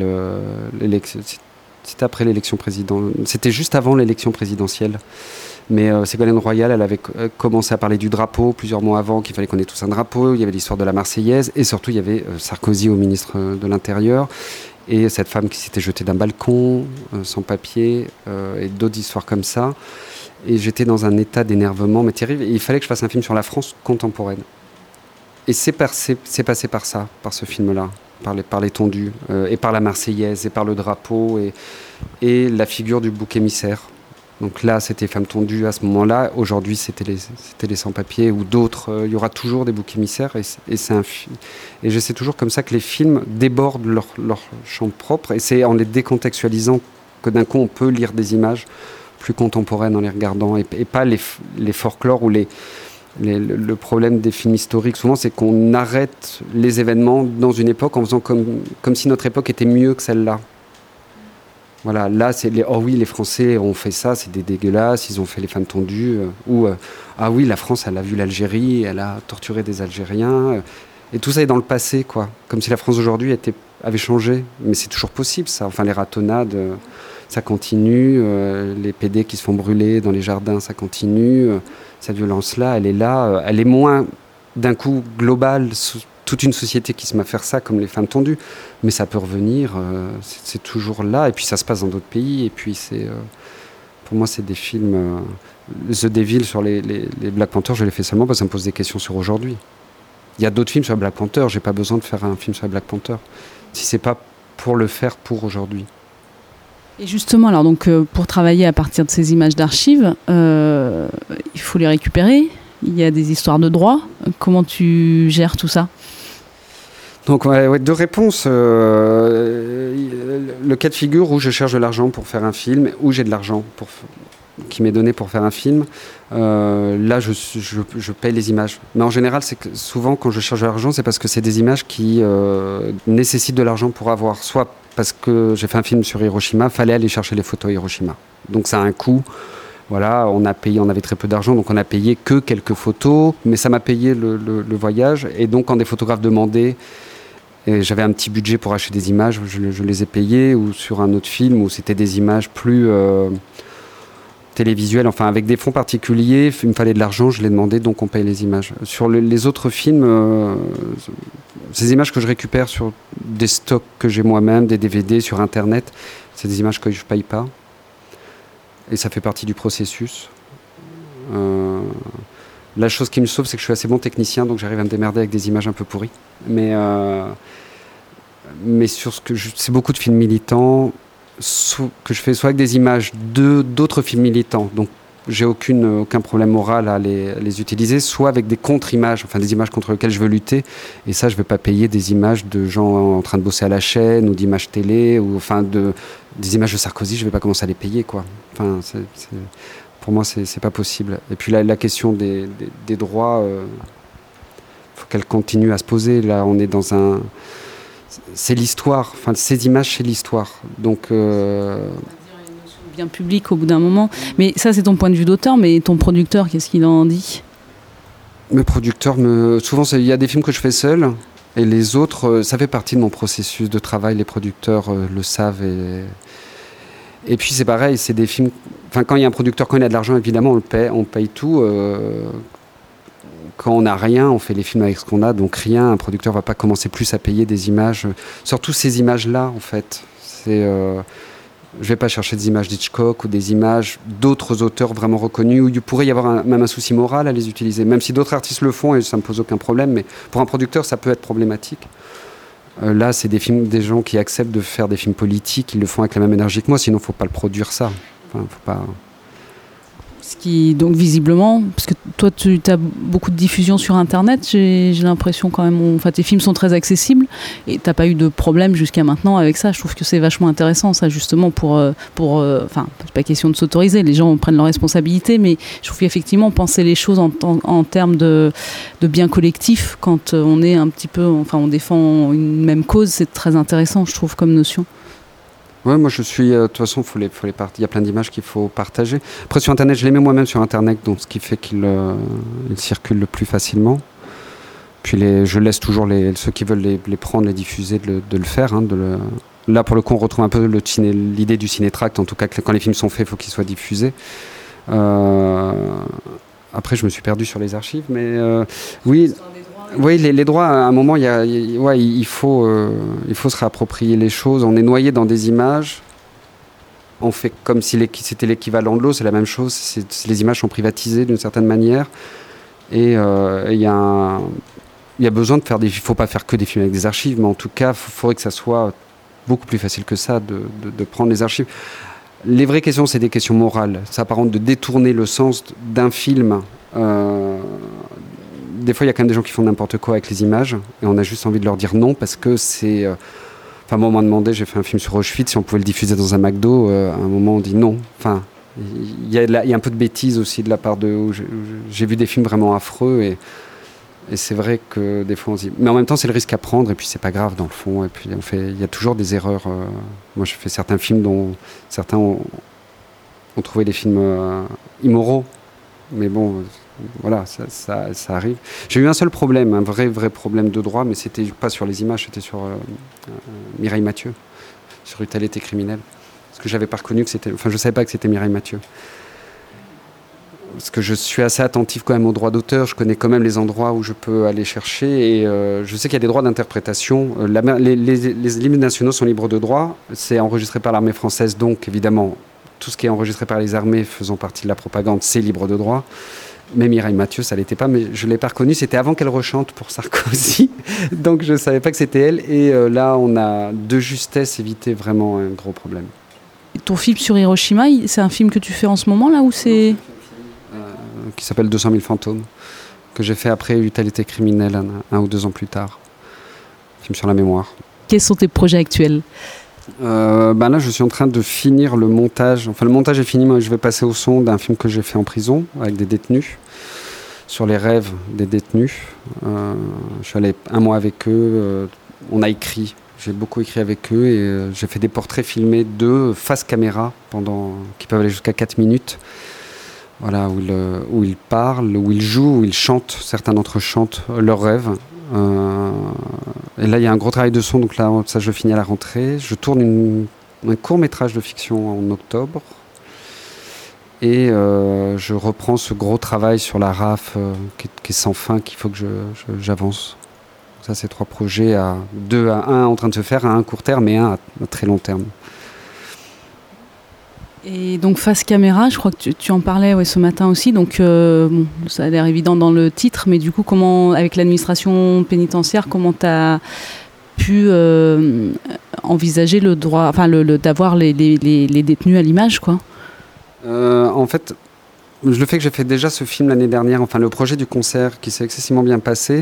l'élection présidentielle. C'était juste avant l'élection présidentielle. Mais Ségolène Royal, elle avait commencé à parler du drapeau plusieurs mois avant, qu'il fallait qu'on ait tous un drapeau. Il y avait l'histoire de la Marseillaise, et surtout il y avait Sarkozy au ministre de l'Intérieur, et cette femme qui s'était jetée d'un balcon sans papier, et d'autres histoires comme ça. Et j'étais dans un état d'énervement mais terrible, et il fallait que je fasse un film sur la France contemporaine. Et c'est passé par ça, par ce film-là, par les tondus, et par la Marseillaise, et par le drapeau, et la figure du bouc émissaire. Donc là, c'était Femmes tondues à ce moment-là. Aujourd'hui, c'était les sans-papiers ou d'autres. Il y aura toujours des boucs émissaires. Et je sais toujours comme ça que les films débordent leur champ propre. Et c'est en les décontextualisant que d'un coup, on peut lire des images plus contemporaines en les regardant. Et pas les folklores ou le problème des films historiques. Souvent, c'est qu'on arrête les événements dans une époque en faisant comme si notre époque était mieux que celle-là. Voilà, là, les Français ont fait ça, c'est des dégueulasses, ils ont fait les femmes tondues. Ah oui, la France, elle a vu l'Algérie, elle a torturé des Algériens. Et tout ça est dans le passé, quoi. Comme si la France d'aujourd'hui avait changé. Mais c'est toujours possible, ça. Enfin, les ratonnades, ça continue. Les PD qui se font brûler dans les jardins, ça continue. Cette violence-là, elle est là. Elle est moins, d'un coup, globale, toute une société qui se met à faire ça, comme les femmes tondues. Mais ça peut revenir, c'est toujours là. Et puis ça se passe dans d'autres pays. Et puis pour moi, c'est des films... The Devil sur les Black Panthers, je l'ai fait seulement parce que ça me pose des questions sur aujourd'hui. Il y a d'autres films sur les Black Panthers, j'ai pas besoin de faire un film sur les Black Panthers. Si c'est pas pour le faire pour aujourd'hui. Et justement, alors donc, pour travailler à partir de ces images d'archives, il faut les récupérer. Il y a des histoires de droit. Comment tu gères tout ça ? Donc, deux réponses. Le cas de figure où je cherche de l'argent pour faire un film, où j'ai de l'argent qui m'est donné pour faire un film, là, je paye les images. Mais en général, c'est que souvent, quand je cherche de l'argent, c'est parce que c'est des images qui nécessitent de l'argent pour avoir. Soit parce que j'ai fait un film sur Hiroshima, fallait aller chercher les photos à Hiroshima. Donc, ça a un coût. Voilà, on avait très peu d'argent, donc on a payé que quelques photos, mais ça m'a payé le voyage. Et donc, quand des photographes demandaient, et j'avais un petit budget pour acheter des images, je les ai payées, ou sur un autre film où c'était des images plus télévisuelles, enfin avec des fonds particuliers, il me fallait de l'argent, je l'ai demandé, donc on paye les images. Sur les autres films, ces images que je récupère sur des stocks que j'ai moi-même, des DVD sur Internet, c'est des images que je ne paye pas. Et ça fait partie du processus. La chose qui me sauve, c'est que je suis assez bon technicien, donc j'arrive à me démerder avec des images un peu pourries. Mais sur c'est beaucoup de films militants que je fais soit avec des images d'autres films militants, donc j'ai aucun problème moral à les utiliser, soit avec des contre-images, enfin des images contre lesquelles je veux lutter. Et ça, je ne vais pas payer des images de gens en train de bosser à la chaîne ou d'images télé, ou enfin des images de Sarkozy, je ne vais pas commencer à les payer, quoi. Enfin, pour moi, c'est pas possible. Et puis la question des droits, faut qu'elle continue à se poser. Là, on est dans c'est l'histoire. Enfin, ces images, c'est l'histoire. Donc bien public au bout d'un moment. Mais ça, c'est ton point de vue d'auteur, mais ton producteur, qu'est-ce qu'il en dit ? Mes producteurs, souvent, il y a des films que je fais seul, et les autres, ça fait partie de mon processus de travail. Les producteurs le savent. Et puis, c'est pareil, c'est des films... Enfin, quand il y a un producteur, quand il a de l'argent, évidemment, on paye tout. Quand on n'a rien, on fait les films avec ce qu'on a, donc rien. Un producteur ne va pas commencer plus à payer des images. Surtout ces images-là, en fait. Je ne vais pas chercher des images d'Hitchcock ou des images d'autres auteurs vraiment reconnus où il pourrait y avoir même un souci moral à les utiliser. Même si d'autres artistes le font et ça ne me pose aucun problème, mais pour un producteur, ça peut être problématique. Là, c'est des gens qui acceptent de faire des films politiques, ils le font avec la même énergie que moi, sinon il ne faut pas le produire ça. Enfin, faut pas... Ce qui, donc visiblement, parce que toi tu as beaucoup de diffusion sur Internet, j'ai l'impression quand même, enfin tes films sont très accessibles et t'as pas eu de problème jusqu'à maintenant avec ça. Je trouve que c'est vachement intéressant ça, justement enfin c'est pas question de s'autoriser, les gens prennent leurs responsabilités, mais je trouve qu'effectivement penser les choses en termes de bien collectif, quand on est un petit peu, enfin on défend une même cause, c'est très intéressant je trouve comme notion. Oui, moi je suis. De toute façon, il y a plein d'images qu'il faut partager. Après, sur Internet, je les mets moi-même sur Internet, donc ce qui fait qu'ils circulent le plus facilement. Puis je laisse toujours ceux qui veulent les prendre, les diffuser, de le faire. Hein, Là, pour le coup, on retrouve un peu l'idée du cinétract. En tout cas, quand les films sont faits, il faut qu'ils soient diffusés. Après, je me suis perdu sur les archives, mais oui. Oui, les droits, à un moment, il faut se réapproprier les choses. On est noyé dans des images. On fait comme si c'était l'équivalent de l'eau, c'est la même chose. Les images sont privatisées d'une certaine manière. Et il y a il y a besoin de faire il faut pas faire que des films avec des archives, mais en tout cas, il faudrait que ça soit beaucoup plus facile que ça de prendre les archives. Les vraies questions, c'est des questions morales. Ça apparente de détourner le sens d'un film. Des fois, il y a quand même des gens qui font n'importe quoi avec les images, et on a juste envie de leur dire non, parce que c'est... Enfin, moi, on m'a demandé, j'ai fait un film sur Auschwitz, si on pouvait le diffuser dans un McDo. À un moment, on dit non. Enfin, il y a un peu de bêtise aussi de la part de... J'ai vu des films vraiment affreux, et c'est vrai que des fois, on se dit... Mais en même temps, c'est le risque à prendre, et puis c'est pas grave, dans le fond. Et puis, il y a toujours des erreurs. Moi, je fais certains films dont certains ont trouvé les films immoraux. Mais bon... Voilà, ça arrive. J'ai eu un seul problème, un vrai problème de droit, mais c'était pas sur les images, c'était sur Mireille Mathieu, sur Brutalité criminelle. Parce que j'avais pas reconnu que c'était... Enfin, je savais pas que c'était Mireille Mathieu. Parce que je suis assez attentif quand même aux droits d'auteur, je connais quand même les endroits où je peux aller chercher, et je sais qu'il y a des droits d'interprétation. Les livres nationaux sont libres de droit, c'est enregistré par l'armée française, donc évidemment, tout ce qui est enregistré par les armées faisant partie de la propagande, c'est libre de droit. Mais Mireille Mathieu, ça ne l'était pas, mais je ne l'ai pas reconnue. C'était avant qu'elle rechante pour Sarkozy, donc je ne savais pas que c'était elle. Et là, on a de justesse évité vraiment un gros problème. Ton film sur Hiroshima, c'est un film que tu fais en ce moment, là, ou c'est... Qui s'appelle 200 000 fantômes, que j'ai fait après Brutalité criminelle, un ou 2 ans plus tard. Film sur la mémoire. Quels sont tes projets actuels ? Là, je suis en train de finir le montage. Enfin, le montage est fini, moi, je vais passer au son d'un film que j'ai fait en prison avec des détenus, sur les rêves des détenus. Je suis allé 1 mois avec eux. On a écrit. J'ai beaucoup écrit avec eux et j'ai fait des portraits filmés d'eux face caméra qui peuvent aller jusqu'à 4 minutes. Voilà, où ils parlent, où ils jouent, où ils chantent. Certains d'entre eux chantent leurs rêves. Et là, il y a un gros travail de son, donc là, ça, je finis à la rentrée. Je tourne un court-métrage de fiction en octobre. Et je reprends ce gros travail sur la RAF qui est sans fin, qu'il faut que j'avance. Ça, c'est 3 projets, un en train de se faire, un court terme et un à très long terme. Et donc face caméra, je crois que tu en parlais ce matin aussi, donc ça a l'air évident dans le titre, mais du coup, comment, avec l'administration pénitentiaire, comment tu as pu envisager le droit, enfin d'avoir les détenus à l'image, quoi ? En fait, le fait que j'ai fait déjà ce film l'année dernière, enfin le projet du concert qui s'est excessivement bien passé,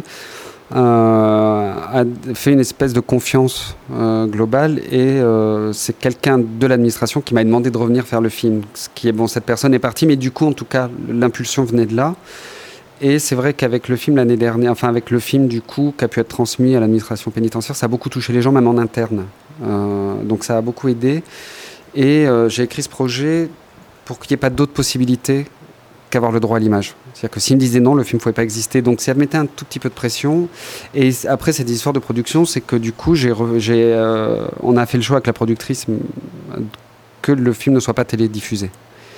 a fait une espèce de confiance globale, et c'est quelqu'un de l'administration qui m'a demandé de revenir faire le film. Ce qui est bon, cette personne est partie, mais du coup, en tout cas, l'impulsion venait de là. Et c'est vrai qu'avec le film l'année dernière, enfin avec le film du coup qui a pu être transmis à l'administration pénitentiaire, ça a beaucoup touché les gens, même en interne. Donc ça a beaucoup aidé. Et j'ai écrit ce projet pour qu'il n'y ait pas d'autres possibilités qu'avoir le droit à l'image. C'est-à-dire que s'ils me disaient non, le film ne pouvait pas exister. Donc ça mettait un tout petit peu de pression. Et après, cette histoire de production, c'est que du coup, on a fait le choix avec la productrice que le film ne soit pas télédiffusé.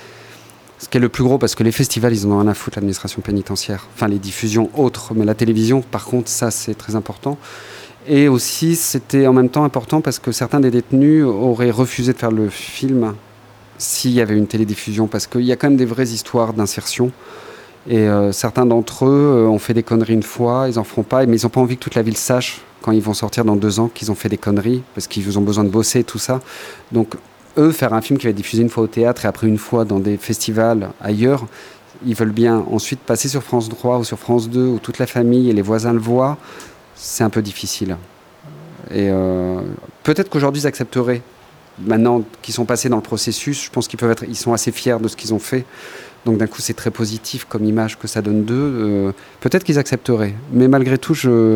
Ce qui est le plus gros, parce que les festivals, ils en ont rien à foutre, l'administration pénitentiaire. Enfin, les diffusions autres. Mais la télévision, par contre, ça, c'est très important. Et aussi, c'était en même temps important parce que certains des détenus auraient refusé de faire le film s'il y avait une télédiffusion, parce qu'il y a quand même des vraies histoires d'insertion. Et certains d'entre eux ont fait des conneries une fois, ils n'en feront pas, mais ils n'ont pas envie que toute la ville sache, quand ils vont sortir dans 2 ans, qu'ils ont fait des conneries, parce qu'ils ont besoin de bosser et tout ça. Donc, eux, faire un film qui va être diffusé 1 fois au théâtre et après 1 fois dans des festivals ailleurs, ils veulent bien ensuite passer sur France 3 ou sur France 2, où toute la famille et les voisins le voient. C'est un peu difficile. Et peut-être qu'aujourd'hui, ils accepteraient. Maintenant qu'ils sont passés dans le processus, je pense ils sont assez fiers de ce qu'ils ont fait. Donc d'un coup, c'est très positif comme image que ça donne d'eux. Peut-être qu'ils accepteraient. Mais malgré tout,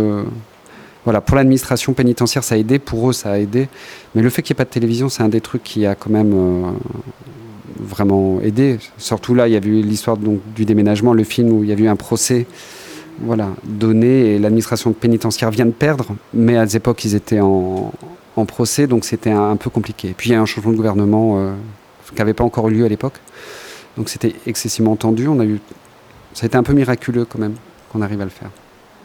voilà, pour l'administration pénitentiaire, ça a aidé. Pour eux, ça a aidé. Mais le fait qu'il n'y ait pas de télévision, c'est un des trucs qui a quand même vraiment aidé. Surtout là, il y a eu l'histoire du déménagement, le film où il y a eu un procès donné, et l'administration pénitentiaire vient de perdre. Mais à des époques, ils étaient en procès, donc c'était un peu compliqué. Puis il y a un changement de gouvernement qui n'avait pas encore eu lieu à l'époque. Donc c'était excessivement tendu. Ça a été un peu miraculeux quand même qu'on arrive à le faire.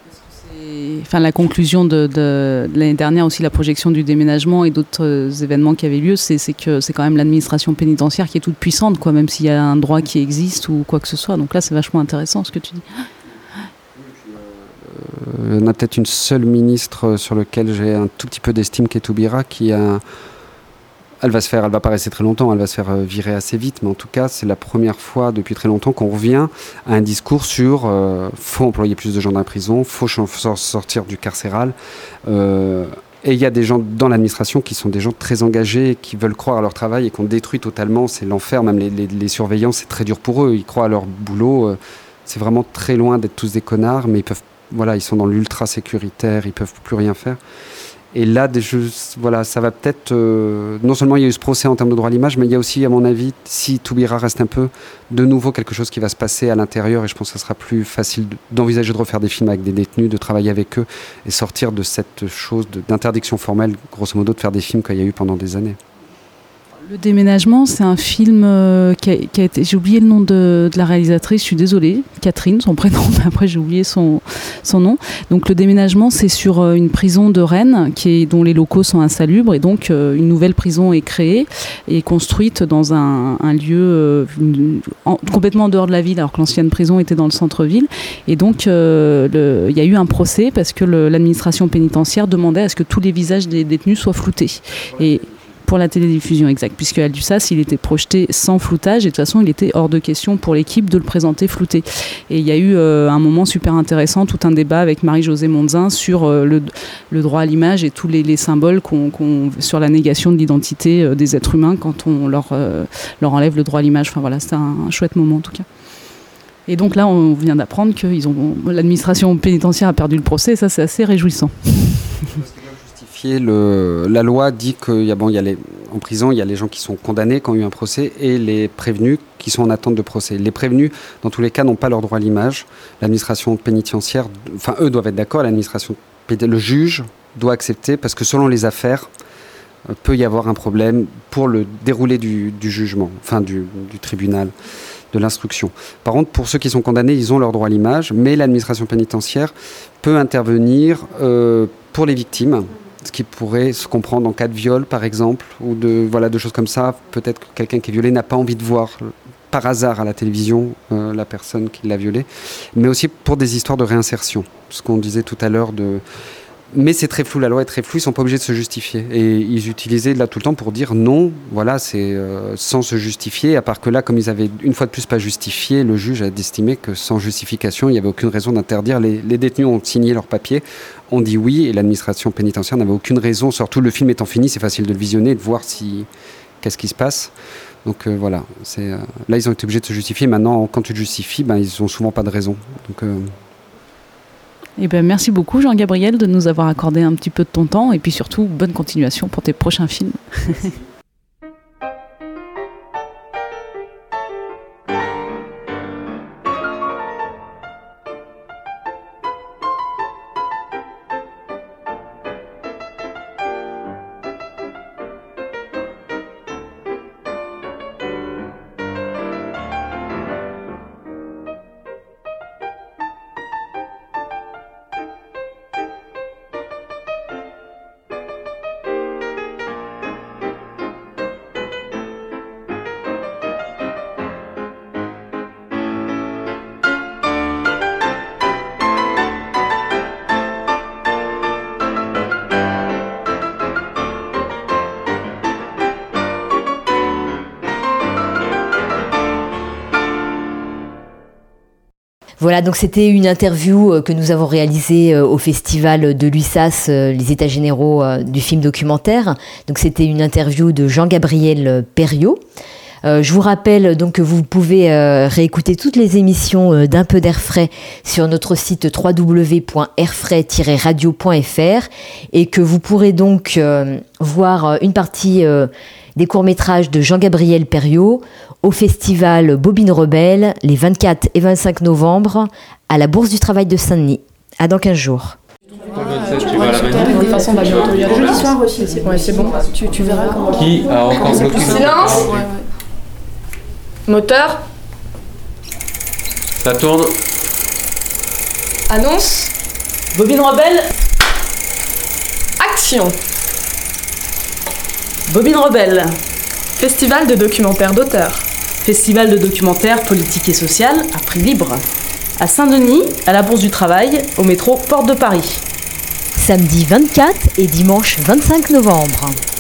Enfin, la conclusion de l'année dernière, aussi la projection du déménagement et d'autres événements qui avaient lieu, c'est que c'est quand même l'administration pénitentiaire qui est toute puissante, quoi, même s'il y a un droit qui existe ou quoi que ce soit. Donc là, c'est vachement intéressant ce que tu dis. on a peut-être une seule ministre sur laquelle j'ai un tout petit peu d'estime, qui est Taubira, elle va pas rester très longtemps, elle va se faire virer assez vite, mais en tout cas, c'est la première fois depuis très longtemps qu'on revient à un discours sur faut employer plus de gens dans la prison, faut sortir du carcéral. Et il y a des gens dans l'administration qui sont des gens très engagés, qui veulent croire à leur travail et qu'on détruit totalement. C'est l'enfer, même les surveillants, c'est très dur pour eux. Ils croient à leur boulot. C'est vraiment très loin d'être tous des connards, mais ils sont dans l'ultra sécuritaire, ils peuvent plus rien faire. Et là, ça va peut-être... non seulement il y a eu ce procès en termes de droit à l'image, mais il y a aussi, à mon avis, si Taubira reste un peu, de nouveau quelque chose qui va se passer à l'intérieur. Et je pense que ça sera plus facile d'envisager de refaire des films avec des détenus, de travailler avec eux et sortir de cette chose d'interdiction formelle, grosso modo, de faire des films qu'il y a eu pendant des années. Le déménagement, c'est un film qui a été... J'ai oublié le nom de la réalisatrice, je suis désolée, Catherine, son prénom, mais après j'ai oublié son nom. Donc le déménagement, c'est sur une prison de Rennes dont les locaux sont insalubres, et donc une nouvelle prison est créée et construite dans un lieu complètement en dehors de la ville, alors que l'ancienne prison était dans le centre-ville. Et donc il y a eu un procès parce que l'administration pénitentiaire demandait à ce que tous les visages des détenus soient floutés. Et pour la télédiffusion, exact, puisque Aldussas, il était projeté sans floutage, et de toute façon, il était hors de question pour l'équipe de le présenter flouté. Et il y a eu un moment super intéressant, tout un débat avec Marie-Josée Mondzin sur le droit à l'image et tous les symboles sur la négation de l'identité des êtres humains quand on leur enlève le droit à l'image. Enfin voilà, c'était un chouette moment en tout cas. Et donc là, on vient d'apprendre que l'administration pénitentiaire a perdu le procès, et ça, c'est assez réjouissant. La loi dit en prison, il y a les gens qui sont condamnés, qui ont eu un procès, et les prévenus qui sont en attente de procès. Les prévenus, dans tous les cas, n'ont pas leur droit à l'image. L'administration pénitentiaire, eux doivent être d'accord, le juge doit accepter, parce que selon les affaires, peut y avoir un problème pour le déroulé du jugement, du tribunal, de l'instruction. Par contre, pour ceux qui sont condamnés, ils ont leur droit à l'image, mais l'administration pénitentiaire peut intervenir pour les victimes, ce qui pourrait se comprendre en cas de viol, par exemple, ou de choses comme ça. Peut-être que quelqu'un qui est violé n'a pas envie de voir par hasard à la télévision la personne qui l'a violé, mais aussi pour des histoires de réinsertion. Ce qu'on disait tout à l'heure Mais c'est très flou, la loi est très floue, ils ne sont pas obligés de se justifier. Et ils utilisaient là tout le temps pour dire non, c'est sans se justifier, à part que là, comme ils avaient une fois de plus pas justifié, le juge a estimé que sans justification, il n'y avait aucune raison d'interdire. Les détenus ont signé leur papier, ont dit oui, et l'administration pénitentiaire n'avait aucune raison, surtout le film étant fini, c'est facile de le visionner et de voir qu'est-ce qui se passe. Donc là, ils ont été obligés de se justifier. Maintenant, quand tu te justifies, ils n'ont souvent pas de raison. Donc... merci beaucoup Jean-Gabriel de nous avoir accordé un petit peu de ton temps, et puis surtout bonne continuation pour tes prochains films. Voilà, donc c'était une interview que nous avons réalisée au festival de l'USAS, les états généraux du film documentaire. Donc c'était une interview de Jean-Gabriel Perriot. Je vous rappelle donc que vous pouvez réécouter toutes les émissions d'Un peu d'air frais sur notre site www.airfrais-radio.fr, et que vous pourrez donc voir une partie des courts-métrages de Jean-Gabriel Perriot au festival Bobine Rebelle les 24 et 25 novembre à la Bourse du Travail de Saint-Denis. À dans 15 jours. De toute façon, on va bientôt y aller. Jeudi soir aussi, c'est bon. Tu verras comment. Qui a encore bloqué? Silence. Moteur. Ça tourne. Annonce. Bobine Rebelle. Action. Bobine Rebelle. Festival de documentaires d'auteurs. Festival de documentaire politique et social à prix libre. à Saint-Denis, à la Bourse du Travail, au métro Porte de Paris. Samedi 24 et dimanche 25 novembre.